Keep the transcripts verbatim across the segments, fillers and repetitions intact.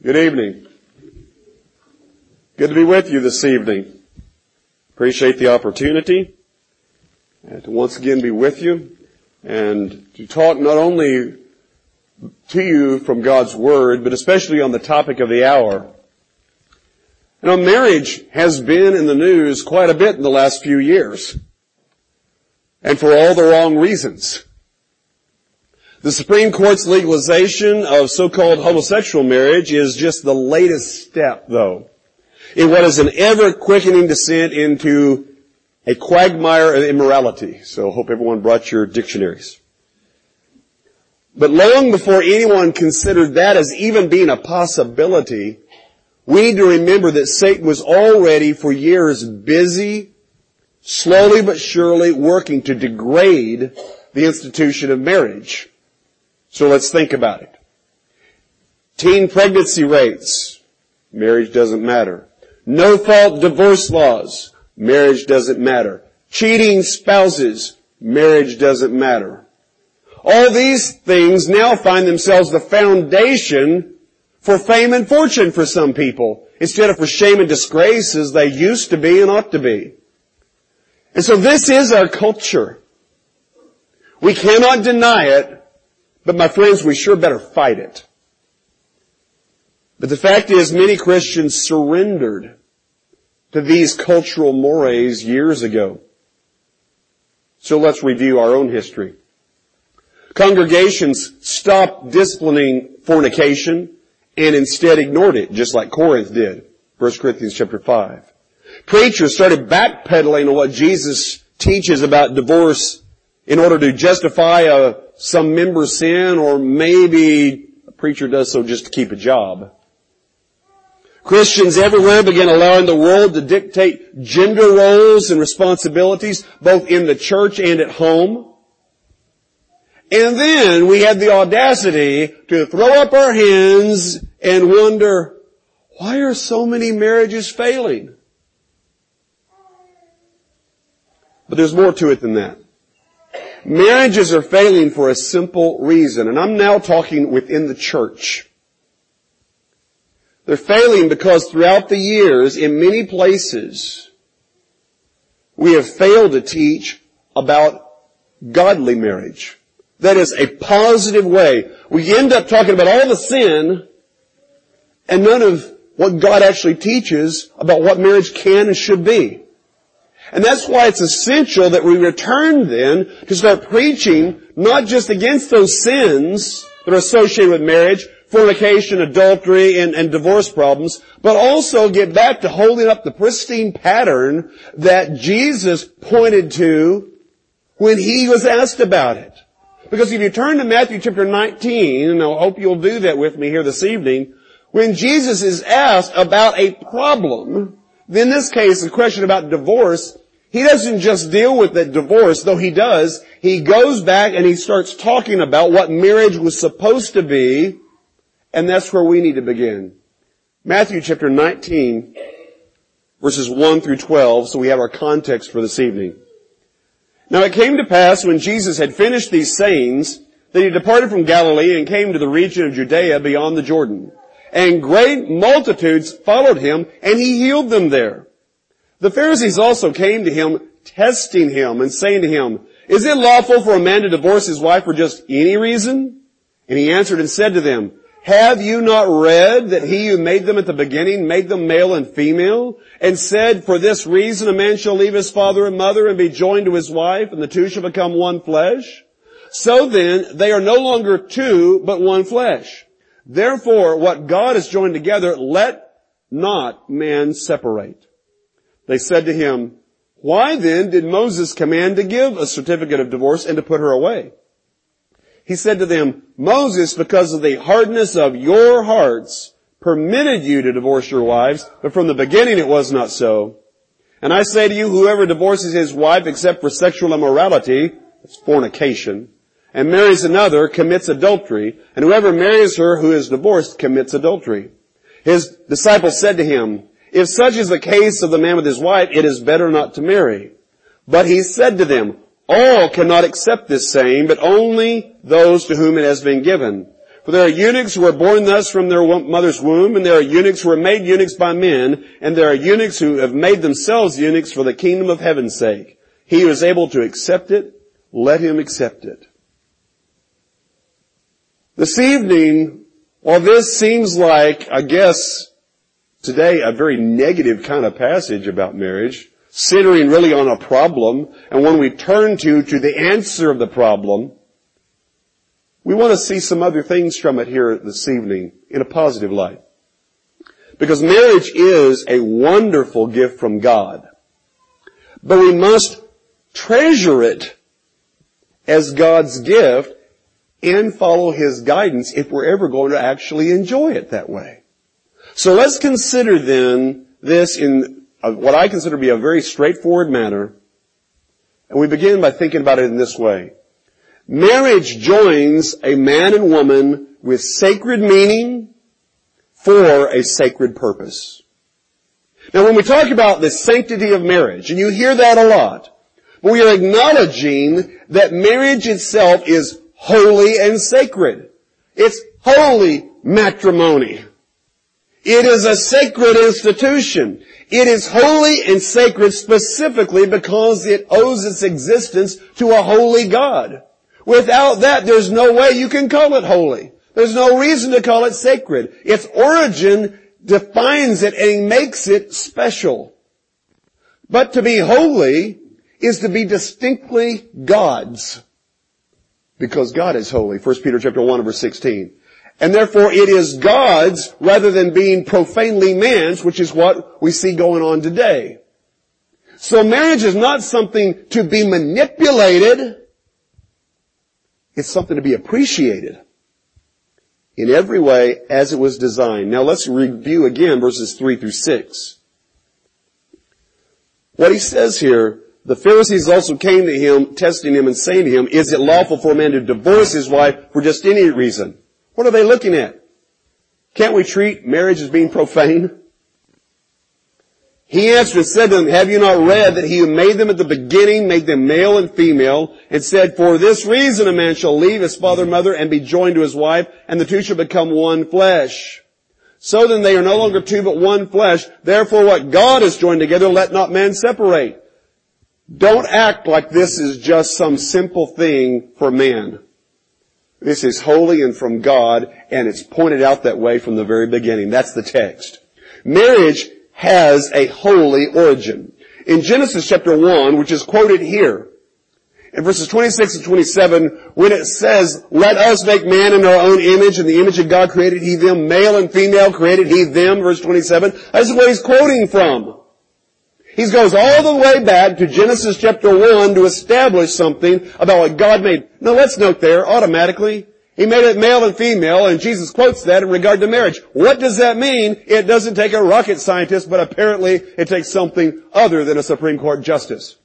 Good evening. Good to be with you this evening. Appreciate the opportunity uh, to once again be with you and to talk not only to you from God's Word, but especially on the topic of the hour. You know, marriage has been in the news quite a bit in the last few years, and for all the wrong reasons. The Supreme Court's legalization of so-called homosexual marriage is just the latest step, though, in what is an ever-quickening descent into a quagmire of immorality. So I hope everyone brought your dictionaries. But long before anyone considered that as even being a possibility, we need to remember that Satan was already for years busy, slowly but surely working to degrade the institution of marriage. So let's think about it. Teen pregnancy rates, marriage doesn't matter. No-fault divorce laws, marriage doesn't matter. Cheating spouses, marriage doesn't matter. All these things now find themselves the foundation for fame and fortune for some people, instead of for shame and disgrace as they used to be and ought to be. And so this is our culture. We cannot deny it, but my friends, we sure better fight it. But the fact is, many Christians surrendered to these cultural mores years ago. So let's review our own history. Congregations stopped disciplining fornication and instead ignored it, just like Corinth did. First Corinthians chapter five. Preachers started backpedaling on what Jesus teaches about divorce in order to justify a, some member's sin, or maybe a preacher does so just to keep a job. Christians everywhere began allowing the world to dictate gender roles and responsibilities, both in the church and at home. And then we had the audacity to throw up our hands and wonder, why are so many marriages failing? But there's more to it than that. Marriages are failing for a simple reason, and I'm now talking within the church. They're failing because throughout the years, in many places, we have failed to teach about godly marriage. That is a positive way. We end up talking about all the sin and none of what God actually teaches about what marriage can and should be. And that's why it's essential that we return then to start preaching not just against those sins that are associated with marriage, fornication, adultery, and, and divorce problems, but also get back to holding up the pristine pattern that Jesus pointed to when He was asked about it. Because if you turn to Matthew chapter nineteen, and I hope you'll do that with me here this evening, when Jesus is asked about a problem, in this case, a question about divorce, He doesn't just deal with the divorce, though He does. He goes back and He starts talking about what marriage was supposed to be, and that's where we need to begin. Matthew chapter nineteen, verses one through twelve, so we have our context for this evening. Now it came to pass, when Jesus had finished these sayings, that He departed from Galilee and came to the region of Judea beyond the Jordan. And great multitudes followed Him, and He healed them there. The Pharisees also came to Him, testing Him, and saying to Him, "Is it lawful for a man to divorce his wife for just any reason?" And He answered and said to them, "Have you not read that He who made them at the beginning made them male and female, and said, for this reason a man shall leave his father and mother and be joined to his wife, and the two shall become one flesh? So then, they are no longer two, but one flesh. Therefore, what God has joined together, let not man separate." They said to Him, "Why then did Moses command to give a certificate of divorce and to put her away?" He said to them, "Moses, because of the hardness of your hearts, permitted you to divorce your wives, but from the beginning it was not so. And I say to you, whoever divorces his wife except for sexual immorality," that's fornication, "and marries another commits adultery, and whoever marries her who is divorced commits adultery." His disciples said to Him, "If such is the case of the man with his wife, it is better not to marry." But He said to them, "All cannot accept this saying, but only those to whom it has been given. For there are eunuchs who are born thus from their mother's womb, and there are eunuchs who are made eunuchs by men, and there are eunuchs who have made themselves eunuchs for the kingdom of heaven's sake. He who is able to accept it, let him accept it. This evening, while this seems like, I guess, today a very negative kind of passage about marriage, centering really on a problem, and when we turn to, to the answer of the problem, we want to see some other things from it here this evening in a positive light. Because marriage is a wonderful gift from God. But we must treasure it as God's gift and follow His guidance if we're ever going to actually enjoy it that way. So let's consider then this in what I consider to be a very straightforward manner. And we begin by thinking about it in this way. Marriage joins a man and woman with sacred meaning for a sacred purpose. Now when we talk about the sanctity of marriage, and you hear that a lot, we are acknowledging that marriage itself is holy and sacred. It's holy matrimony. It is a sacred institution. It is holy and sacred specifically because it owes its existence to a holy God. Without that, there's no way you can call it holy. There's no reason to call it sacred. Its origin defines it and makes it special. But to be holy is to be distinctly God's. Because God is holy. First Peter chapter one verse sixteen. And therefore it is God's rather than being profanely man's, which is what we see going on today. So marriage is not something to be manipulated. It's something to be appreciated in every way as it was designed. Now let's review again verses three through six. What he says here, the Pharisees also came to him, testing him and saying to him, is it lawful for a man to divorce his wife for just any reason? What are they looking at? Can't we treat marriage as being profane? He answered and said to them, have you not read that he who made them at the beginning made them male and female, and said, for this reason a man shall leave his father and mother and be joined to his wife, and the two shall become one flesh. So then they are no longer two but one flesh. Therefore what God has joined together, let not man separate. Don't act like this is just some simple thing for man. This is holy and from God, and it's pointed out that way from the very beginning. That's the text. Marriage has a holy origin. In Genesis chapter one, which is quoted here, in verses twenty-six and twenty-seven, when it says, let us make man in our own image, and the image of God created he them, male and female created he them, verse twenty-seven, that's what he's quoting from. He goes all the way back to Genesis chapter one to establish something about what God made. Now let's note there, automatically, He made it male and female, and Jesus quotes that in regard to marriage. What does that mean? It doesn't take a rocket scientist, but apparently it takes something other than a Supreme Court justice.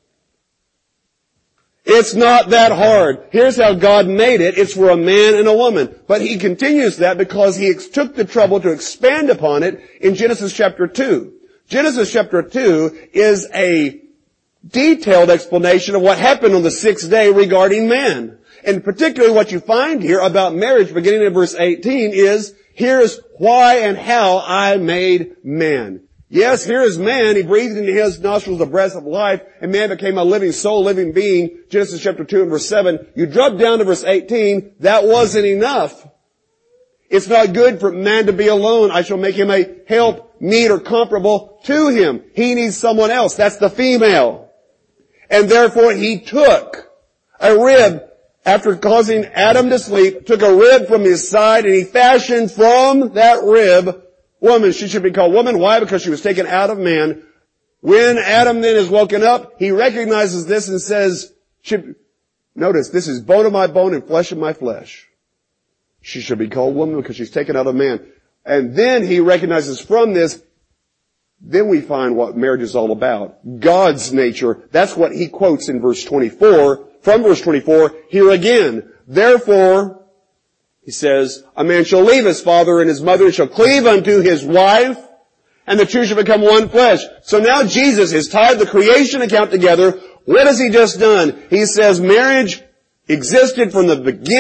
It's not that hard. Here's how God made it. It's for a man and a woman. But He continues that because He took the trouble to expand upon it in Genesis chapter two. Genesis chapter two is a detailed explanation of what happened on the sixth day regarding man. And particularly what you find here about marriage, beginning in verse eighteen, is here's why and how I made man. Yes, here is man. He breathed into his nostrils the breath of life, and man became a living soul, living being. Genesis chapter two and verse seven. You drop down to verse eighteen. That wasn't enough. It's not good for man to be alone. I shall make him a help, meet, or comparable to him. He needs someone else. That's the female. And therefore he took a rib, after causing Adam to sleep, took a rib from his side, and he fashioned from that rib woman. She should be called woman. Why? Because she was taken out of man. When Adam then is woken up, he recognizes this and says, she, notice, this is bone of my bone and flesh of my flesh. She should be called woman because she's taken out of man. And then he recognizes from this, then we find what marriage is all about. God's nature. That's what he quotes in verse twenty-four. From verse twenty-four, here again. Therefore, he says, a man shall leave his father and his mother and shall cleave unto his wife, and the two shall become one flesh. So now Jesus has tied the creation account together. What has he just done? He says marriage existed from the beginning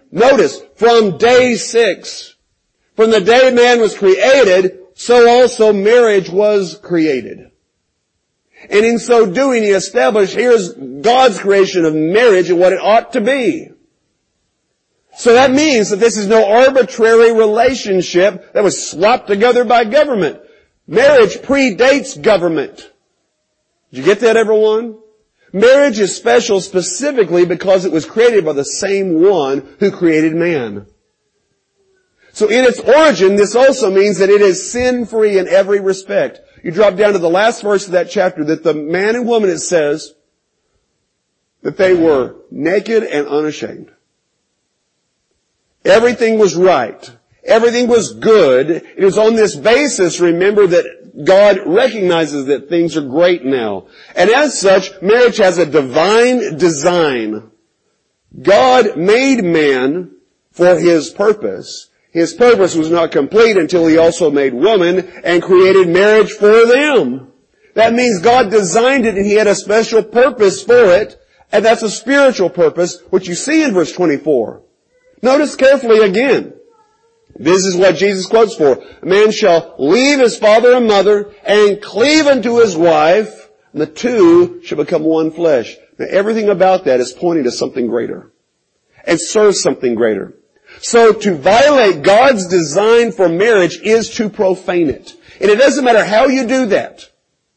Notice, from day six, from the day man was created, so also marriage was created. And in so doing, he established, here's God's creation of marriage and what it ought to be. So that means that this is no arbitrary relationship that was slopped together by government. Marriage predates government. Did you get that, everyone? Marriage is special specifically because it was created by the same one who created man. So in its origin, this also means that it is sin-free in every respect. You drop down to the last verse of that chapter, that the man and woman, it says, that they were naked and unashamed. Everything was right. Everything was good. It was on this basis, remember, that God recognizes that things are great now. And as such, marriage has a divine design. God made man for His purpose. His purpose was not complete until He also made woman and created marriage for them. That means God designed it and He had a special purpose for it, and that's a spiritual purpose, which you see in verse twenty-four. Notice carefully again. This is what Jesus quotes for. A man shall leave his father and mother and cleave unto his wife, and the two shall become one flesh. Now everything about that is pointing to something greater and serves something greater. So to violate God's design for marriage is to profane it. And it doesn't matter how you do that.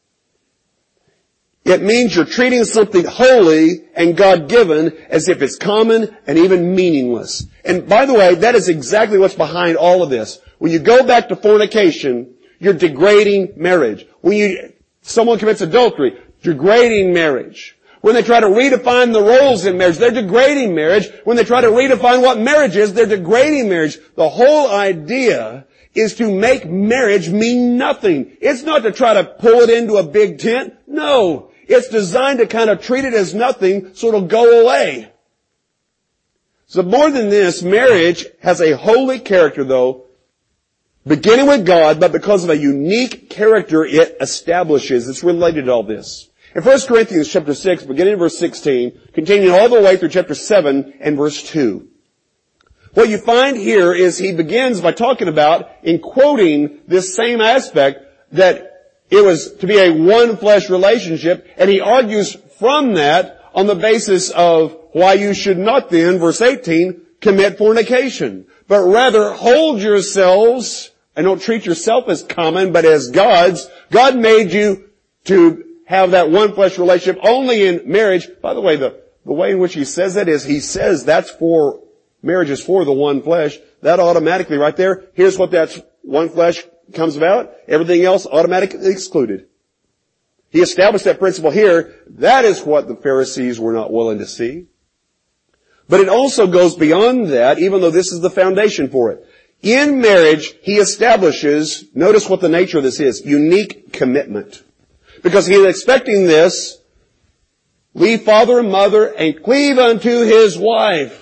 It means you're treating something holy and God-given as if it's common and even meaningless. And by the way, that is exactly what's behind all of this. When you go back to fornication, you're degrading marriage. When you, someone commits adultery, degrading marriage. When they try to redefine the roles in marriage, they're degrading marriage. When they try to redefine what marriage is, they're degrading marriage. The whole idea is to make marriage mean nothing. It's not to try to pull it into a big tent. No. It's designed to kind of treat it as nothing so it'll go away. So more than this, marriage has a holy character, though, beginning with God, but because of a unique character it establishes. It's related to all this. In First Corinthians chapter six, beginning in verse sixteen, continuing all the way through chapter seven and verse two. What you find here is he begins by talking about, in quoting this same aspect, that it was to be a one-flesh relationship, and he argues from that on the basis of why you should not then, verse eighteen, commit fornication, but rather hold yourselves, and don't treat yourself as common, but as God's. God made you to have that one-flesh relationship only in marriage. By the way, the, the way in which he says that is he says that's for, marriage is for the one flesh. That automatically right there, here's what that's one flesh comes about. Everything else automatically excluded. He established that principle here. That is what the Pharisees were not willing to see. But it also goes beyond that, even though this is the foundation for it. In marriage, he establishes, notice what the nature of this is, unique commitment. Because he is expecting this, leave father and mother and cleave unto his wife.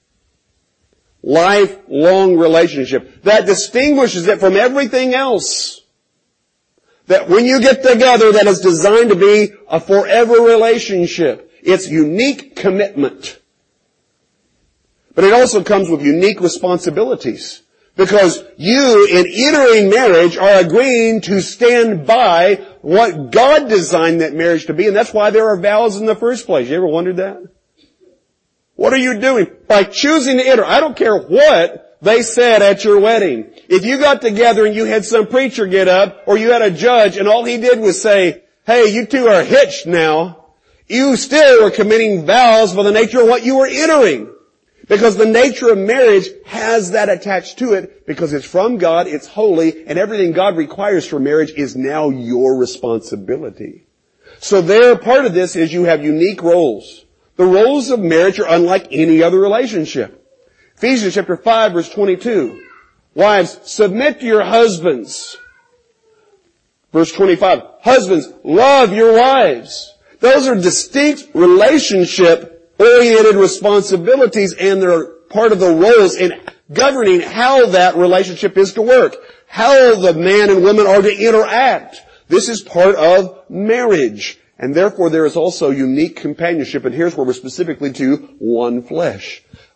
Lifelong relationship. That distinguishes it from everything else. That when you get together, that is designed to be a forever relationship. It's unique commitment. But it also comes with unique responsibilities. Because you, in entering marriage, are agreeing to stand by what God designed that marriage to be. And that's why there are vows in the first place. You ever wondered that? What are you doing? By choosing to enter. I don't care what they said at your wedding. If you got together and you had some preacher get up, or you had a judge, and all he did was say, hey, you two are hitched now, you still were committing vows by the nature of what you were entering. Because the nature of marriage has that attached to it, because it's from God, it's holy, and everything God requires for marriage is now your responsibility. So there, part of this is you have unique roles. The roles of marriage are unlike any other relationship. Ephesians chapter five, verse twenty-two. Wives, submit to your husbands. Verse twenty-five. Husbands, love your wives. Those are distinct relationship-oriented responsibilities, and they're part of the roles in governing how that relationship is to work. How the man and woman are to interact. This is part of marriage. And therefore there is also unique companionship. And here's where we're specifically to one flesh.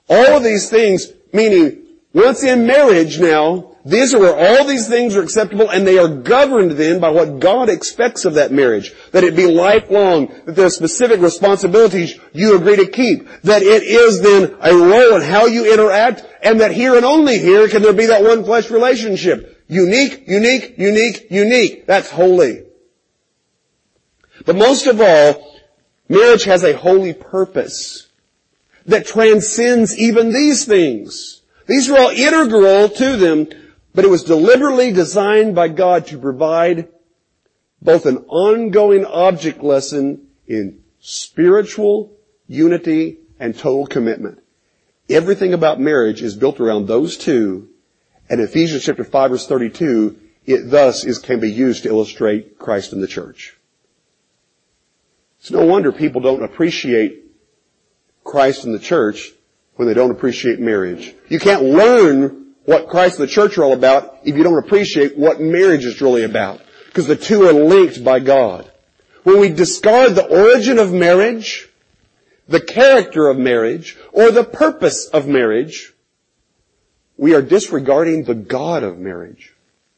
All of these things, meaning once in marriage now, these are where all these things are acceptable, and they are governed then by what God expects of that marriage. That it be lifelong, that there are specific responsibilities you agree to keep, that it is then a role in how you interact, and that here and only here can there be that one flesh relationship. Unique, unique, unique, unique. That's holy. But most of all, marriage has a holy purpose that transcends even these things. These are all integral to them, but it was deliberately designed by God to provide both an ongoing object lesson in spiritual unity and total commitment. Everything about marriage is built around those two, and Ephesians chapter five verse thirty-two, it thus is, can be used to illustrate Christ in the church. It's no wonder people don't appreciate Christ in the church when they don't appreciate marriage. You can't learn what Christ and the church are all about if you don't appreciate what marriage is really about. Because the two are linked by God. When we discard the origin of marriage, the character of marriage, or the purpose of marriage, we are disregarding the God of marriage.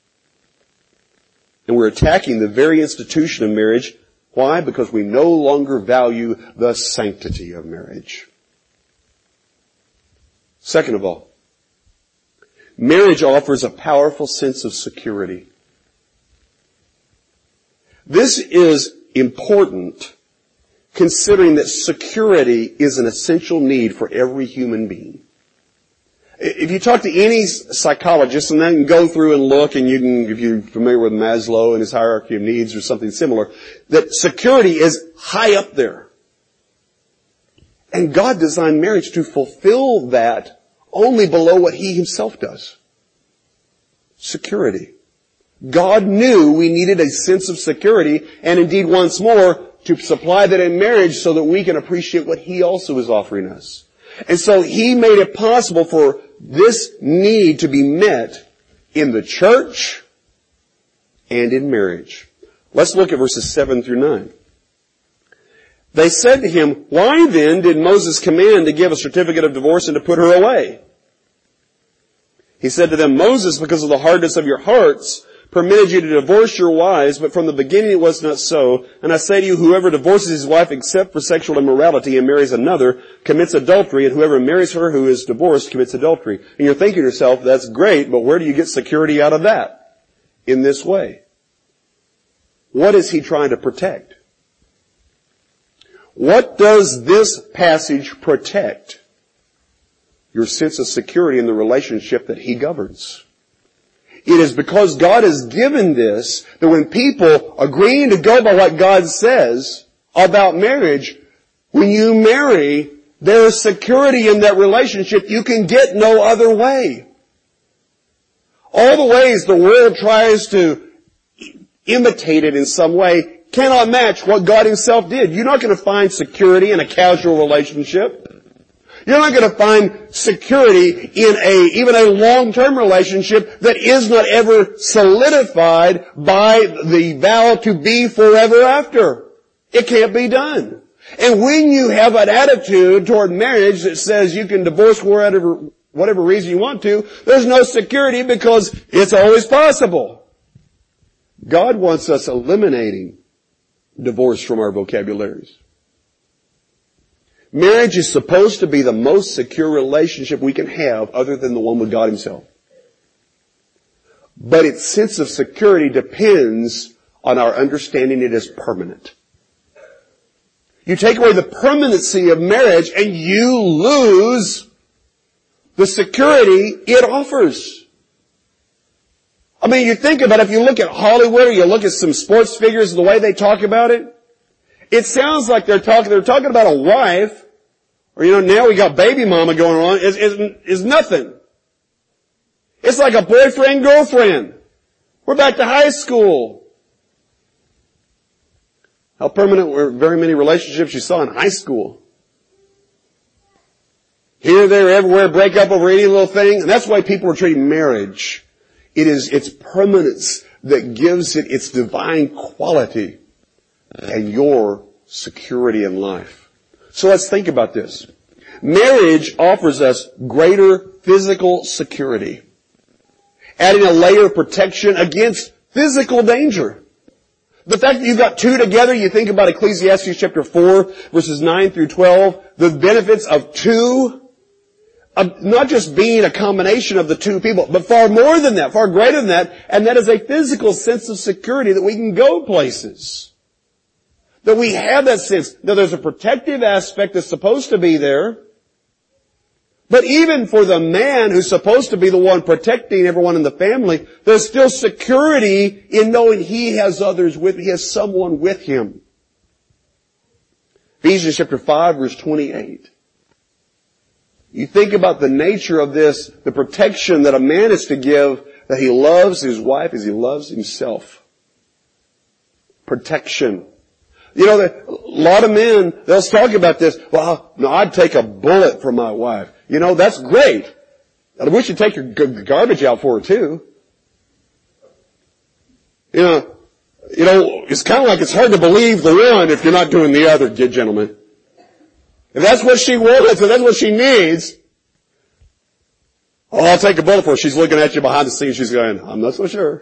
And we're attacking the very institution of marriage. Why? Because we no longer value the sanctity of marriage. Second of all, marriage offers a powerful sense of security. This is important considering that security is an essential need for every human being. If you talk to any psychologist, and then you can go through and look, and you can, if you're familiar with Maslow and his hierarchy of needs or something similar, that security is high up there. And God designed marriage to fulfill that only below what He Himself does. Security. God knew we needed a sense of security, and indeed once more, to supply that in marriage so that we can appreciate what He also is offering us. And so He made it possible for this need to be met in the church and in marriage. Let's look at verses seven through nine. They said to him, "Why then did Moses command to give a certificate of divorce and to put her away?" He said to them, "Moses, because of the hardness of your hearts, permitted you to divorce your wives, but from the beginning it was not so. And I say to you, whoever divorces his wife except for sexual immorality and marries another commits adultery, and whoever marries her who is divorced commits adultery." And you're thinking to yourself, that's great, but where do you get security out of that? In this way. What is he trying to protect? What does this passage protect? Your sense of security in the relationship that He governs. It is because God has given this that when people agreeing to go by what God says about marriage, when you marry, there is security in that relationship you can get no other way. All the ways the world tries to imitate it in some way cannot match what God Himself did. You're not going to find security in a casual relationship. You're not going to find security in a, even a long-term relationship that is not ever solidified by the vow to be forever after. It can't be done. And when you have an attitude toward marriage that says you can divorce for whatever, whatever reason you want to, there's no security because it's always possible. God wants us eliminating divorce from our vocabularies. Marriage is supposed to be the most secure relationship we can have other than the one with God Himself. But its sense of security depends on our understanding it as permanent. You take away the permanency of marriage and you lose the security it offers. I mean, you think about it, if you look at Hollywood or you look at some sports figures, the way they talk about it, it sounds like they're talking, they're talking about a wife, or you know, now we got baby mama going on, is, is, is nothing. It's like a boyfriend, girlfriend. We're back to high school. How permanent were very many relationships you saw in high school. Here, there, everywhere, break up over any little thing. And that's why people are treating marriage. It is its permanence that gives it its divine quality and your security in life. So let's think about this. Marriage offers us greater physical security, adding a layer of protection against physical danger. The fact that you've got two together, you think about Ecclesiastes chapter four, verses nine through twelve, the benefits of two, of not just being a combination of the two people, but far more than that, far greater than that, and that is a physical sense of security that we can go places. That we have that sense that there's a protective aspect that's supposed to be there. But even for the man who's supposed to be the one protecting everyone in the family, there's still security in knowing he has others with him. He has someone with him. Ephesians chapter five, verse twenty-eight. You think about the nature of this, the protection that a man is to give, that he loves his wife as he loves himself. Protection. You know, a lot of men, they'll talk about this. Well, no, I'd take a bullet for my wife. You know, that's great. I wish you'd take your g- garbage out for her too. You know, you know, it's kind of like it's hard to believe the one if you're not doing the other, good gentlemen. If that's what she wants, if that's what she needs, oh, I'll take a bullet for her. She's looking at you behind the scenes. She's going, I'm not so sure.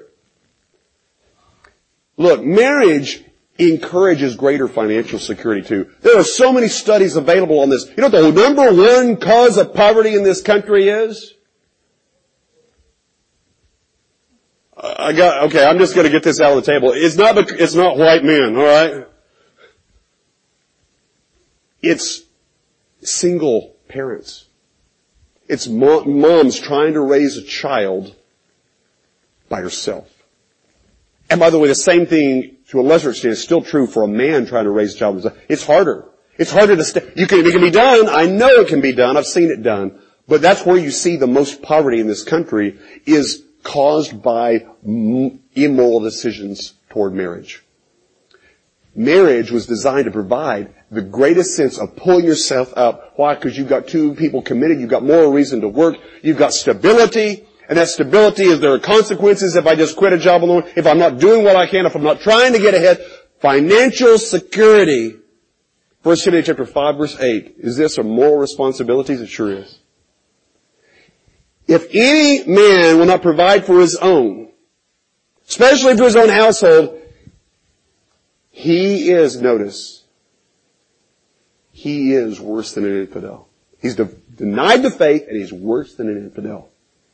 Look, marriage encourages greater financial security too. There are so many studies available on this. You know what the number one cause of poverty in this country is? I got, okay, I'm just going to get this out of the table. It's not, it's not white men, alright? It's single parents. It's moms trying to raise a child by herself. And by the way, the same thing, to a lesser extent, is still true for a man trying to raise a child. It's harder. It's harder to stay. You can, it can be done. I know it can be done. I've seen it done. But that's where you see the most poverty in this country is caused by immoral decisions toward marriage. Marriage was designed to provide the greatest sense of pulling yourself up. Why? Because you've got two people committed. You've got moral reason to work. You've got stability. And that stability is there are consequences if I just quit a job alone, if I'm not doing what I can, if I'm not trying to get ahead. Financial security. First Timothy chapter five, verse eight. Is this a moral responsibility? It sure is. If any man will not provide for his own, especially for his own household, he is, notice, he is worse than an infidel. He's de- denied the faith and he's worse than an infidel.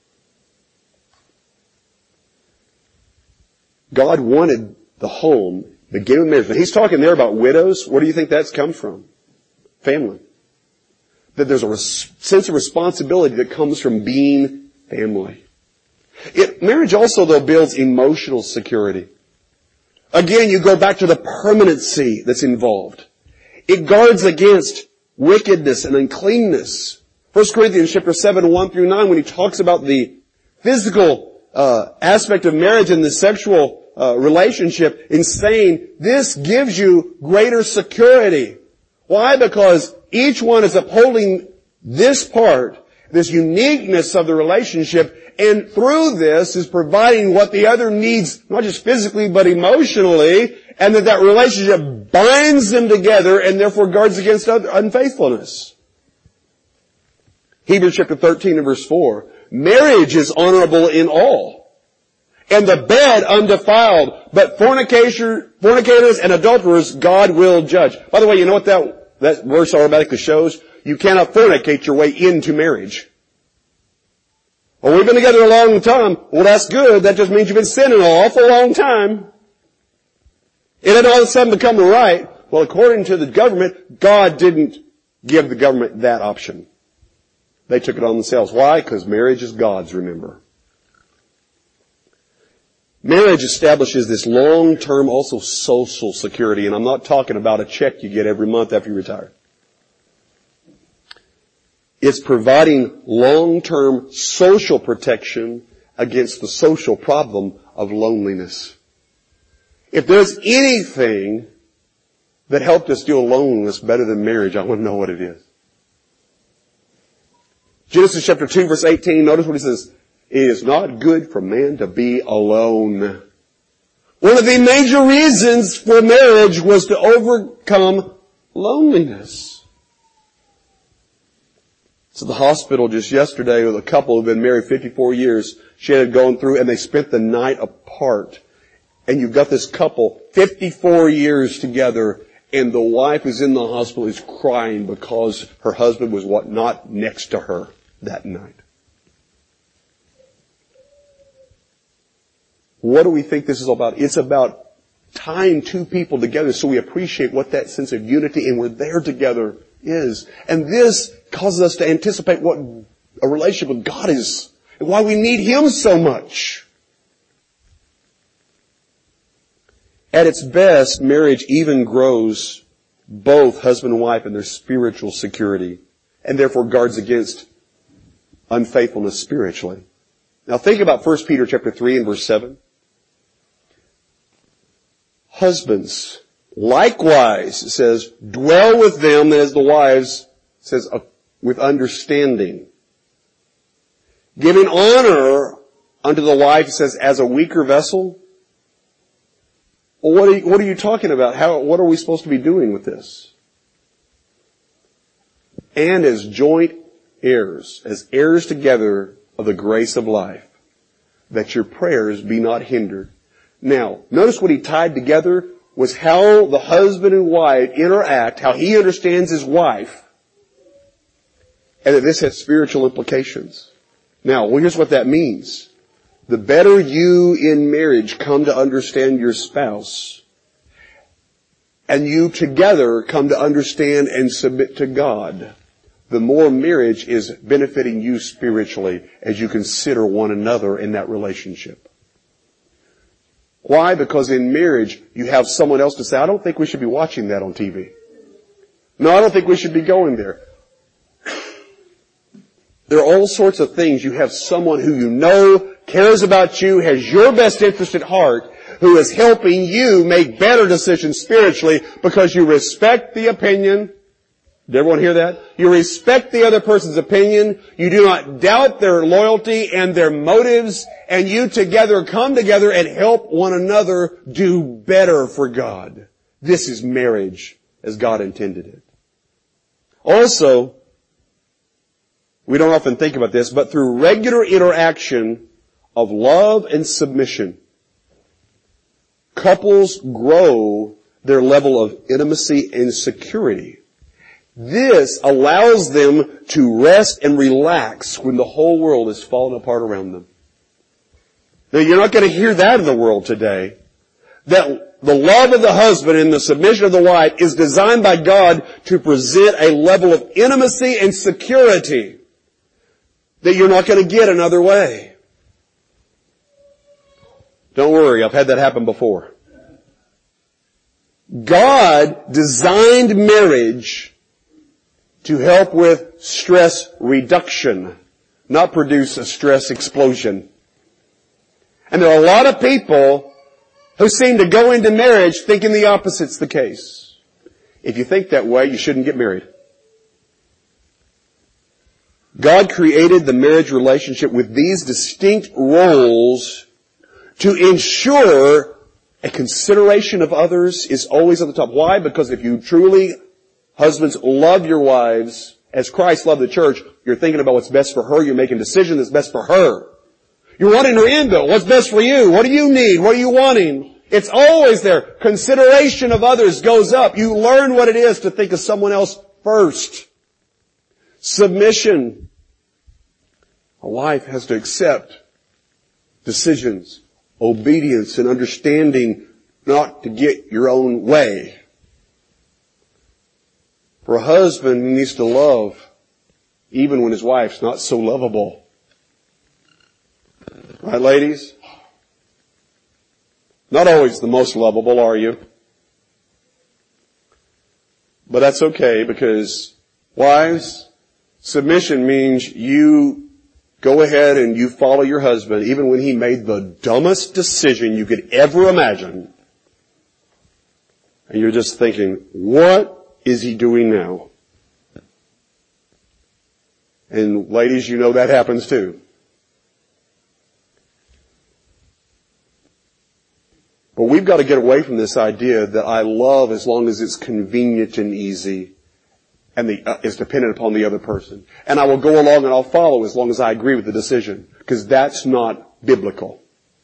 God wanted the home, the given marriage. But he's talking there about widows. Where do you think that's come from? Family. That there's a res- sense of responsibility that comes from being family. It, marriage also, though, builds emotional security. Again, you go back to the permanency that's involved. It guards against wickedness and uncleanness. First Corinthians chapter seven, one through nine, when he talks about the physical uh, aspect of marriage and the sexual Uh, relationship in saying this gives you greater security. Why? Because each one is upholding this part, this uniqueness of the relationship, and through this is providing what the other needs, not just physically but emotionally, and that that relationship binds them together and therefore guards against unfaithfulness. Hebrews chapter thirteen and verse four. Marriage is honorable in all, and the bed undefiled, but fornicator, fornicators and adulterers God will judge. By the way, you know what that, that verse automatically shows? You cannot fornicate your way into marriage. Well, we've been together a long time. Well, that's good. That just means you've been sinning an awful long time. It had all of a sudden become right. Well, according to the government, God didn't give the government that option. They took it on themselves. Why? Because marriage is God's, remember. Marriage establishes this long-term, also social security, and I'm not talking about a check you get every month after you retire. It's providing long-term social protection against the social problem of loneliness. If there's anything that helped us deal with loneliness better than marriage, I want to know what it is. Genesis chapter two, verse eighteen, notice what he says. It is not good for man to be alone. One of the major reasons for marriage was to overcome loneliness. So the hospital just yesterday with a couple who've been married fifty-four years, she had gone through and they spent the night apart. And you've got this couple, fifty-four years together, and the wife is in the hospital, is crying because her husband was what, not next to her that night. What do we think this is all about? It's about tying two people together so we appreciate what that sense of unity and we're there together is. And this causes us to anticipate what a relationship with God is and why we need Him so much. At its best, marriage even grows both husband and wife in their spiritual security and therefore guards against unfaithfulness spiritually. Now think about First Peter chapter three and verse seven. Husbands, likewise, it says, dwell with them as the wives, it says, uh, with understanding. Giving honor unto the wife, it says, as a weaker vessel. Well, what are you, what are you talking about? How, what are we supposed to be doing with this? And as joint heirs, as heirs together of the grace of life, that your prayers be not hindered. Now, notice what he tied together was how the husband and wife interact, how he understands his wife, and that this has spiritual implications. Now, well, here's what that means. The better you in marriage come to understand your spouse, and you together come to understand and submit to God, the more marriage is benefiting you spiritually as you consider one another in that relationship. Why? Because in marriage, you have someone else to say, I don't think we should be watching that on T V. No, I don't think we should be going there. There are all sorts of things. You have someone who you know cares about you, has your best interest at heart, who is helping you make better decisions spiritually because you respect the opinion. Did everyone hear that? You respect the other person's opinion. You do not doubt their loyalty and their motives. And you together come together and help one another do better for God. This is marriage as God intended it. Also, we don't often think about this, but through regular interaction of love and submission, couples grow their level of intimacy and security. This allows them to rest and relax when the whole world is falling apart around them. Now, you're not going to hear that in the world today. That the love of the husband and the submission of the wife is designed by God to present a level of intimacy and security that you're not going to get another way. Don't worry, I've had that happen before. God designed marriage to help with stress reduction, not produce a stress explosion. And there are a lot of people who seem to go into marriage thinking the opposite's the case. If you think that way, you shouldn't get married. God created the marriage relationship with these distinct roles to ensure a consideration of others is always at the top. Why? Because if you truly, husbands, love your wives as Christ loved the church, you're thinking about what's best for her. You're making decisions that's best for her. You're wanting her input. What's best for you? What do you need? What are you wanting? It's always there. Consideration of others goes up. You learn what it is to think of someone else first. Submission. A wife has to accept decisions, obedience, and understanding not to get your own way. For a husband, he needs to love even when his wife's not so lovable. Right, ladies? Not always the most lovable, are you? But that's okay because, wives, submission means you go ahead and you follow your husband even when he made the dumbest decision you could ever imagine. And you're just thinking, what is he doing now? And ladies, you know that happens too. But we've got to get away from this idea that I love as long as it's convenient and easy. and the, uh, is dependent upon the other person. And I will go along and I'll follow as long as I agree with the decision. Because that's not biblical.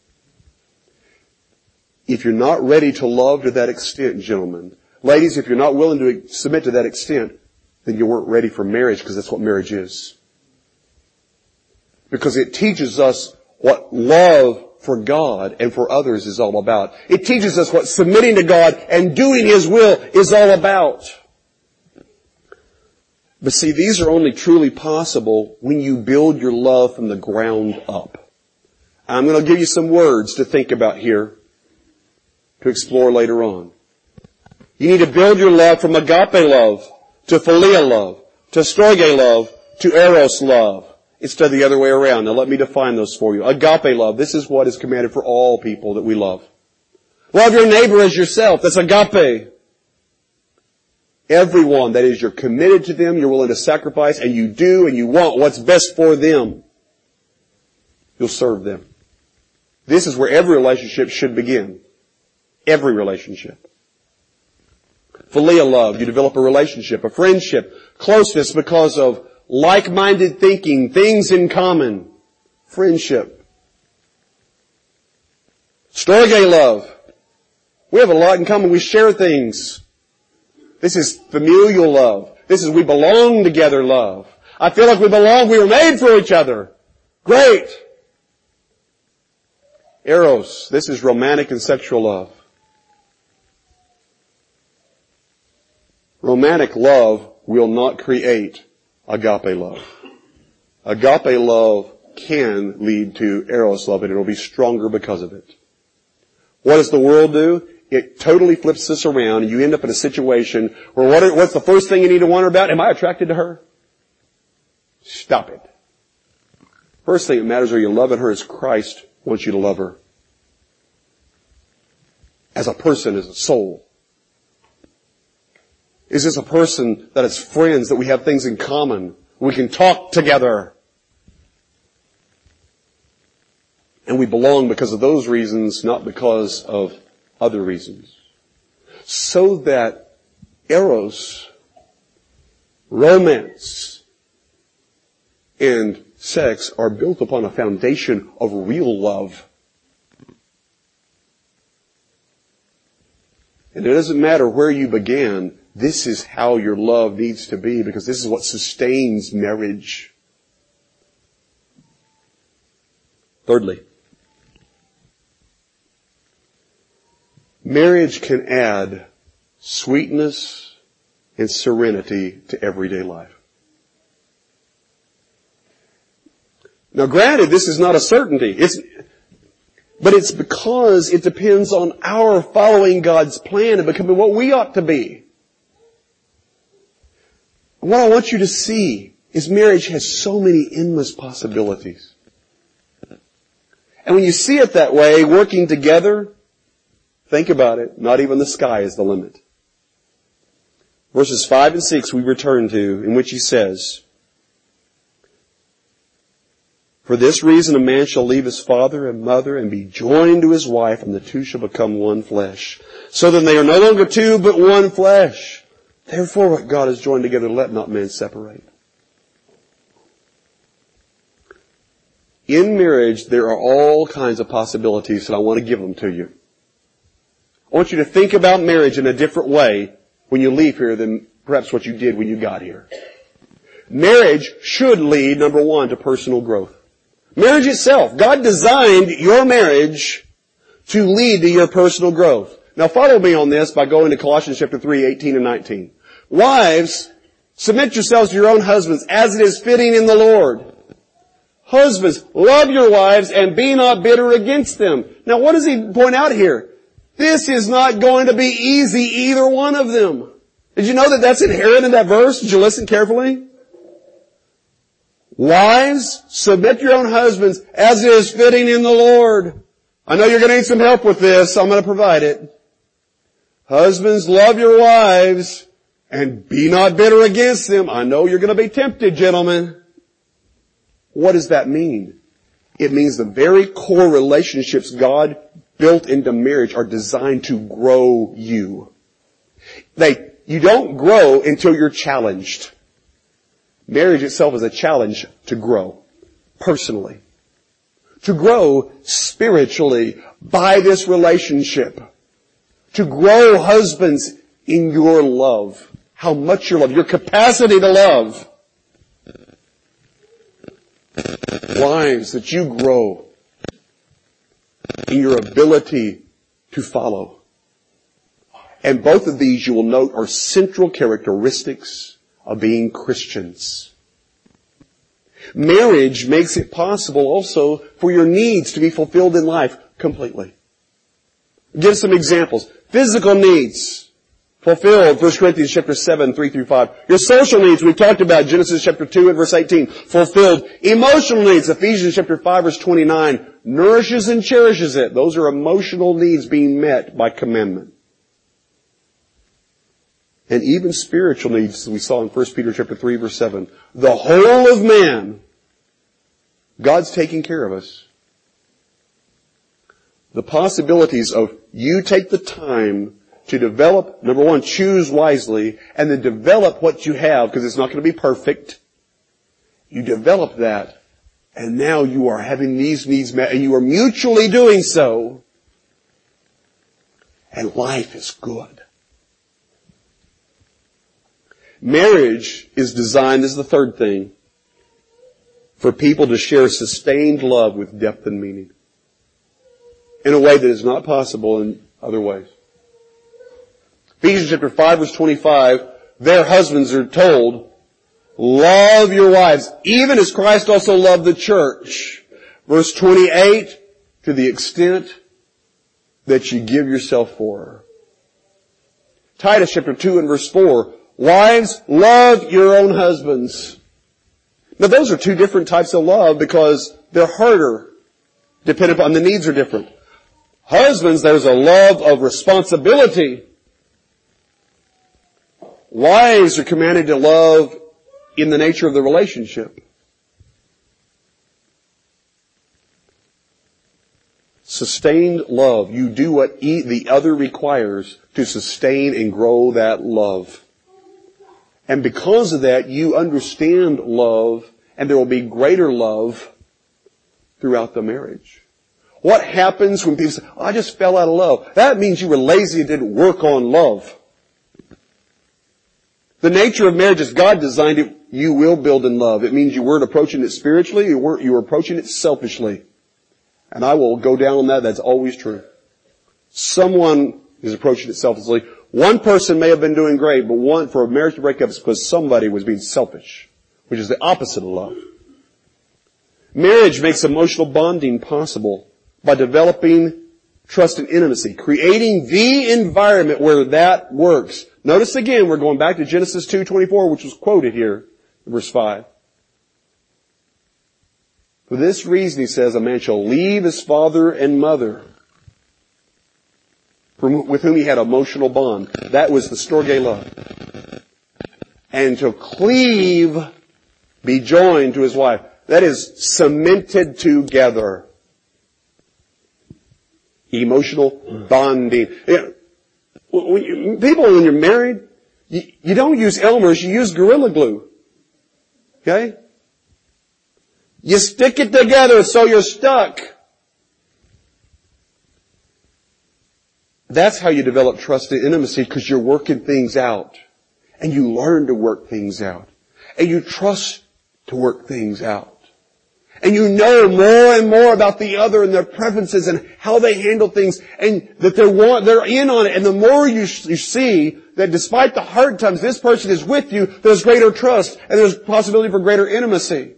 If you're not ready to love to that extent, gentlemen, ladies, if you're not willing to submit to that extent, then you weren't ready for marriage, because that's what marriage is. Because it teaches us what love for God and for others is all about. It teaches us what submitting to God and doing His will is all about. But see, these are only truly possible when you build your love from the ground up. I'm going to give you some words to think about here, to explore later on. You need to build your love from agape love to philia love to storge love to eros love. Instead of the other way around. Now let me define those for you. Agape love. This is what is commanded for all people that we love. Love your neighbor as yourself. That's agape. Everyone, that is, you're committed to them, you're willing to sacrifice, and you do and you want what's best for them. You'll serve them. This is where every relationship should begin. Every relationship. Philia love. You develop a relationship, a friendship, closeness because of like-minded thinking, things in common. Friendship. Storge love. We have a lot in common. We share things. This is familial love. This is we belong together love. I feel like we belong. We were made for each other. Great. Eros. This is romantic and sexual love. Romantic love will not create agape love. Agape love can lead to eros love, and it will be stronger because of it. What does the world do? It totally flips this around, and you end up in a situation where what are, what's the first thing you need to wonder about? Am I attracted to her? Stop it. First thing that matters, are you loving her as Christ wants you to love her? As a person, as a soul. Is this a person that is friends, that we have things in common? We can talk together. And we belong because of those reasons, not because of other reasons. So that eros, romance, and sex are built upon a foundation of real love. And it doesn't matter where you began. This is how your love needs to be, because this is what sustains marriage. Thirdly, marriage can add sweetness and serenity to everyday life. Now granted, this is not a certainty. It's, but it's because it depends on our following God's plan and becoming what we ought to be. What I want you to see is marriage has so many endless possibilities. And when you see it that way, working together, think about it, not even the sky is the limit. Verses five and six we return to, in which he says, "For this reason a man shall leave his father and mother and be joined to his wife, and the two shall become one flesh. So then they are no longer two, but one flesh. Therefore what God has joined together, let not man separate." In marriage, there are all kinds of possibilities, and I want to give them to you. I want you to think about marriage in a different way when you leave here than perhaps what you did when you got here. Marriage should lead, number one, to personal growth. Marriage itself, God designed your marriage to lead to your personal growth. Now follow me on this by going to Colossians chapter three, eighteen and nineteen. Wives, submit yourselves to your own husbands as it is fitting in the Lord. Husbands, love your wives and be not bitter against them. Now what does he point out here? This is not going to be easy, either one of them. Did you know that that's inherent in that verse? Did you listen carefully? Wives, submit your own husbands as it is fitting in the Lord. I know you're going to need some help with this, so I'm going to provide it. Husbands, love your wives and be not bitter against them. I know you're going to be tempted, gentlemen. What does that mean? It means the very core relationships God built into marriage are designed to grow you. They You don't grow until you're challenged. Marriage itself is a challenge to grow personally. To grow spiritually by this relationship. To grow, husbands, in your love. How much you love. Your capacity to love. Wives, that you grow in your ability to follow. And both of these, you will note, are central characteristics of being Christians. Marriage makes it possible also for your needs to be fulfilled in life completely. Give some examples. Physical needs fulfilled, First Corinthians chapter seven, three through five. Your social needs, we've talked about, Genesis chapter two and verse eighteen, fulfilled. Emotional needs, Ephesians chapter five, verse twenty-nine, nourishes and cherishes it. Those are emotional needs being met by commandment. And even spiritual needs, as we saw in First Peter chapter three, verse seven. The whole of man, God's taking care of us. The possibilities of you take the time to develop, number one, choose wisely, and then develop what you have, because it's not going to be perfect. You develop that, and now you are having these needs met, and you are mutually doing so, and life is good. Marriage is designed, as the third thing, for people to share sustained love with depth and meaning in a way that is not possible in other ways. Ephesians chapter five, verse twenty-five, their husbands are told, love your wives, even as Christ also loved the church. Verse twenty-eight, to the extent that you give yourself for her. Titus chapter two and verse four, wives, love your own husbands. Now those are two different types of love because they're harder, depending upon the needs are different. Husbands, there's a love of responsibility. Wives are commanded to love in the nature of the relationship. Sustained love. You do what the other requires to sustain and grow that love. And because of that, you understand love, and there will be greater love throughout the marriage. What happens when people say, oh, I just fell out of love? That means you were lazy and didn't work on love. The nature of marriage as God designed it, you will build in love. It means you weren't approaching it spiritually, you weren't, you were approaching it selfishly. And I will go down on that, that's always true. Someone is approaching it selfishly. One person may have been doing great, but one, for a marriage to break up, it's because somebody was being selfish, which is the opposite of love. Marriage makes emotional bonding possible by developing trust and intimacy, creating the environment where that works. Notice again, we're going back to Genesis two twenty-four, which was quoted here in verse five. For this reason, he says, a man shall leave his father and mother, from, with whom he had emotional bond. That was the storge love. And to cleave, be joined to his wife. That is cemented together. Emotional bonding. You know, when you, people, when you're married, you, you don't use Elmer's, you use Gorilla Glue. Okay? You stick it together so you're stuck. That's how you develop trust and intimacy, because you're working things out. And you learn to work things out. And you trust to work things out. And you know more and more about the other and their preferences and how they handle things, and that they're want, they're in on it. And the more you, you see that despite the hard times, this person is with you, there's greater trust and there's possibility for greater intimacy.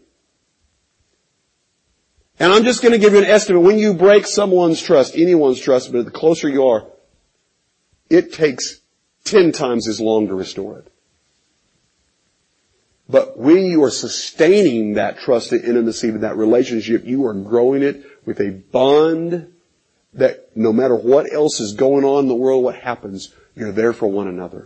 And I'm just going to give you an estimate. When you break someone's trust, anyone's trust, but the closer you are, it takes ten times as long to restore it. But when you are sustaining that trust and intimacy with that relationship, you are growing it with a bond that no matter what else is going on in the world, what happens, you're there for one another.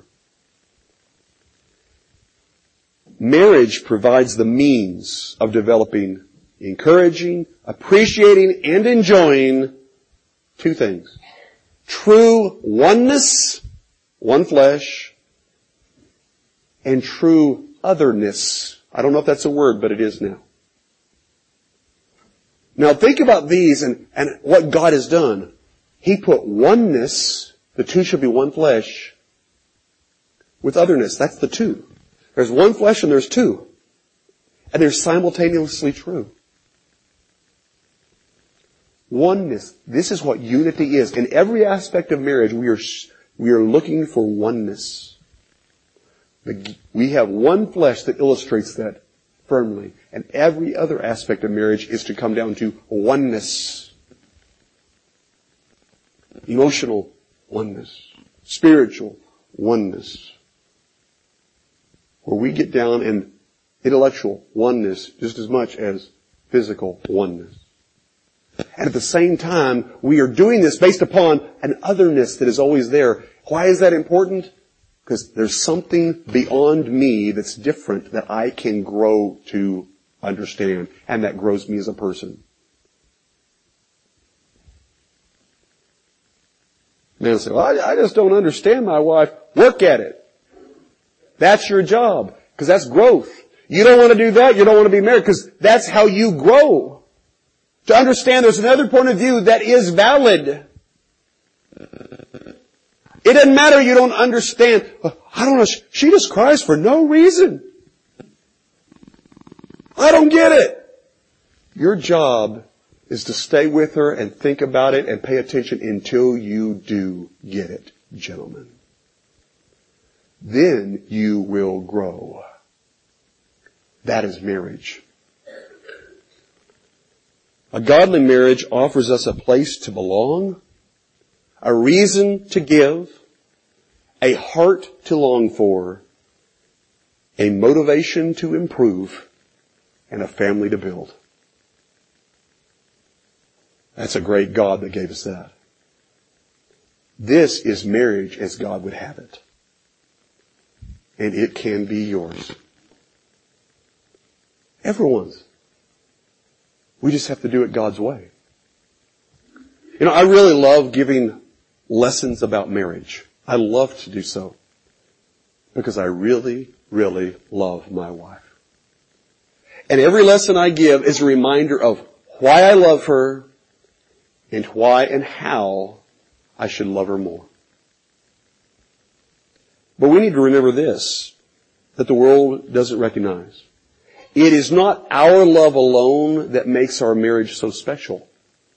Marriage provides the means of developing, encouraging, appreciating, and enjoying two things. True oneness, one flesh, and true otherness. I don't know if that's a word, but it is now. Now think about these and, and what God has done. He put oneness, the two shall be one flesh, with otherness. That's the two. There's one flesh and there's two. And they're simultaneously true. Oneness. This is what unity is. In every aspect of marriage, we are, we are looking for oneness. We have one flesh that illustrates that firmly. And every other aspect of marriage is to come down to oneness. Emotional oneness. Spiritual oneness. Where we get down in intellectual oneness just as much as physical oneness. And at the same time, we are doing this based upon an otherness that is always there. Why is that important? Because there's something beyond me that's different that I can grow to understand, and that grows me as a person. Man say, well, I, I just don't understand my wife. Work at it. That's your job, because that's growth. You don't want to do that, you don't want to be married, because that's how you grow. To understand there's another point of view that is valid. It doesn't matter you don't understand. I don't know, she just cries for no reason. I don't get it. Your job is to stay with her and think about it and pay attention until you do get it, gentlemen. Then you will grow. That is marriage. A godly marriage offers us a place to belong, a reason to give, a heart to long for, a motivation to improve, and a family to build. That's a great God that gave us that. This is marriage as God would have it. And it can be yours. Everyone's. We just have to do it God's way. You know, I really love giving lessons about marriage. I love to do so. Because I really, really love my wife. And every lesson I give is a reminder of why I love her and why and how I should love her more. But we need to remember this, that the world doesn't recognize. It is not our love alone that makes our marriage so special.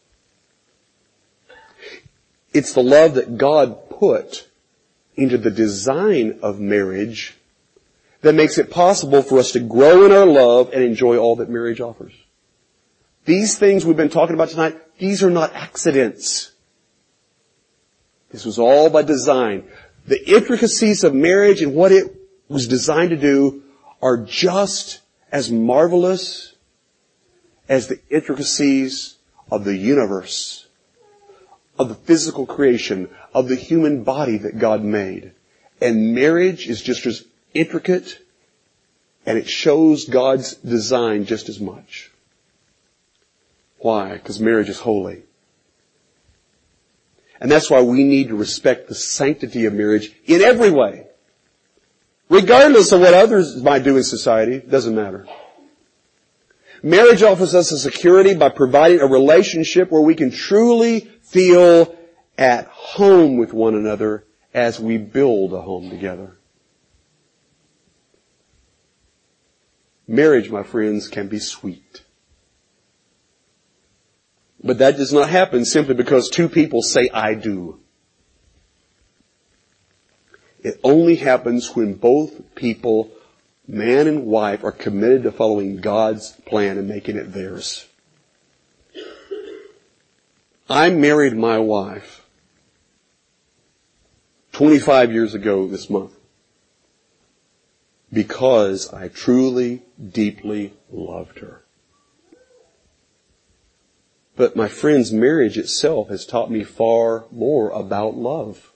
It's the love that God put into the design of marriage that makes it possible for us to grow in our love and enjoy all that marriage offers. These things we've been talking about tonight, these are not accidents. This was all by design. The intricacies of marriage and what it was designed to do are just as marvelous as the intricacies of the universe, of the physical creation, of the human body that God made. And marriage is just as intricate, and it shows God's design just as much. Why? Because marriage is holy. And that's why we need to respect the sanctity of marriage in every way. Regardless of what others might do in society, it doesn't matter. Marriage offers us a security by providing a relationship where we can truly feel at home with one another as we build a home together. Marriage, my friends, can be sweet. But that does not happen simply because two people say, I do. It only happens when both people, man and wife, are committed to following God's plan and making it theirs. I married my wife twenty-five years ago this month because I truly, deeply loved her. But my friends, marriage itself has taught me far more about love.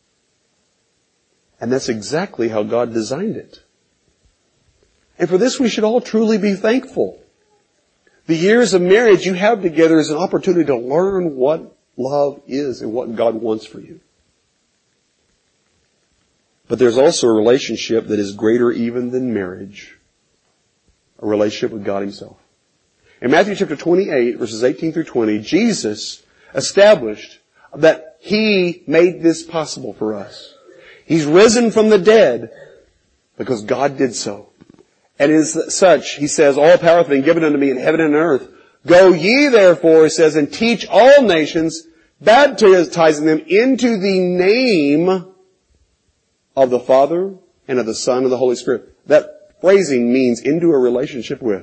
And that's exactly how God designed it. And for this we should all truly be thankful. The years of marriage you have together is an opportunity to learn what love is and what God wants for you. But there's also a relationship that is greater even than marriage. A relationship with God Himself. In Matthew chapter twenty-eight, verses eighteen through twenty, Jesus established that He made this possible for us. He's risen from the dead because God did so. And as such, He says, all power hath been given unto me in heaven and on earth. Go ye therefore, He says, and teach all nations, baptizing them into the name of the Father and of the Son and of the Holy Spirit. That phrasing means into a relationship with.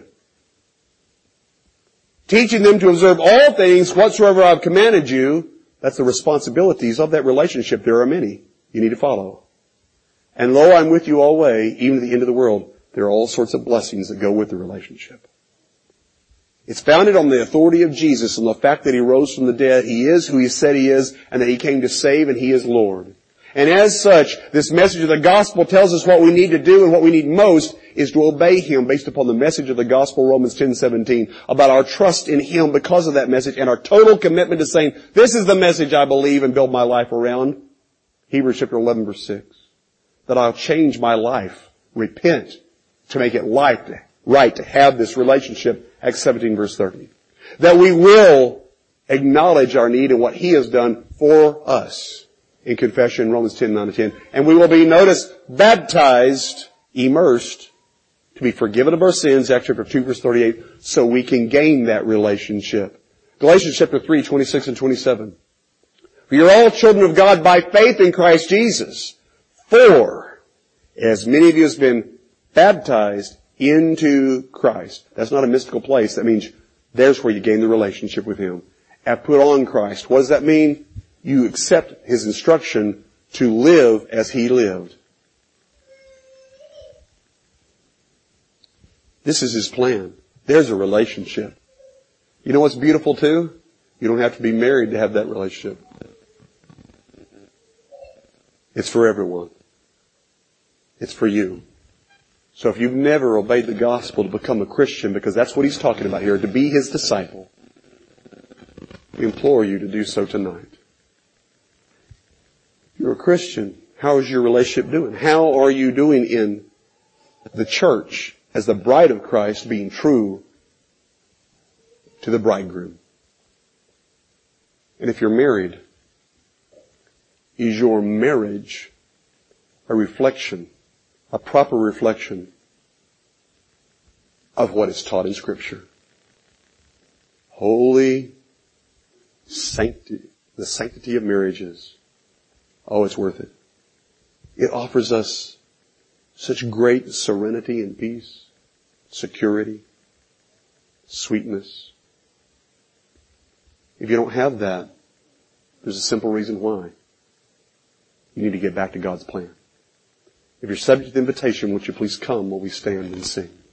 Teaching them to observe all things whatsoever I have commanded you. That's the responsibilities of that relationship. There are many you need to follow. And lo, I'm with you always, even to the end of the world. There are all sorts of blessings that go with the relationship. It's founded on the authority of Jesus and the fact that He rose from the dead. He is who He said He is, and that He came to save, and He is Lord. And as such, this message of the gospel tells us what we need to do, and what we need most is to obey Him based upon the message of the gospel, Romans ten seventeen, about our trust in Him because of that message, and our total commitment to saying, this is the message I believe and build my life around. Hebrews chapter eleven, verse six. That I'll change my life, repent, to make it life right, to have this relationship, Acts seventeen, verse thirty. That we will acknowledge our need and what He has done for us in confession, Romans ten, nine to ten. And we will be, notice, baptized, immersed, to be forgiven of our sins, Acts chapter two, verse thirty-eight, so we can gain that relationship. Galatians chapter three, twenty-six and twenty-seven. For you're all children of God by faith in Christ Jesus. For as many of you has been baptized into Christ. That's not a mystical place. That means there's where you gain the relationship with Him. Have put on Christ. What does that mean? You accept His instruction to live as He lived. This is His plan. There's a relationship. You know what's beautiful too? You don't have to be married to have that relationship. It's for everyone. It's for you. So if you've never obeyed the gospel to become a Christian, because that's what He's talking about here, to be His disciple, we implore you to do so tonight. If you're a Christian, how is your relationship doing? How are you doing in the church as the bride of Christ, being true to the bridegroom? And if you're married, is your marriage a reflection, a proper reflection of what is taught in Scripture? Holy sanctity, the sanctity of marriages. Oh, it's worth it. It offers us such great serenity and peace, security, sweetness. If you don't have that, there's a simple reason why. You need to get back to God's plan. If you're subject to the invitation, would you please come while we stand and sing?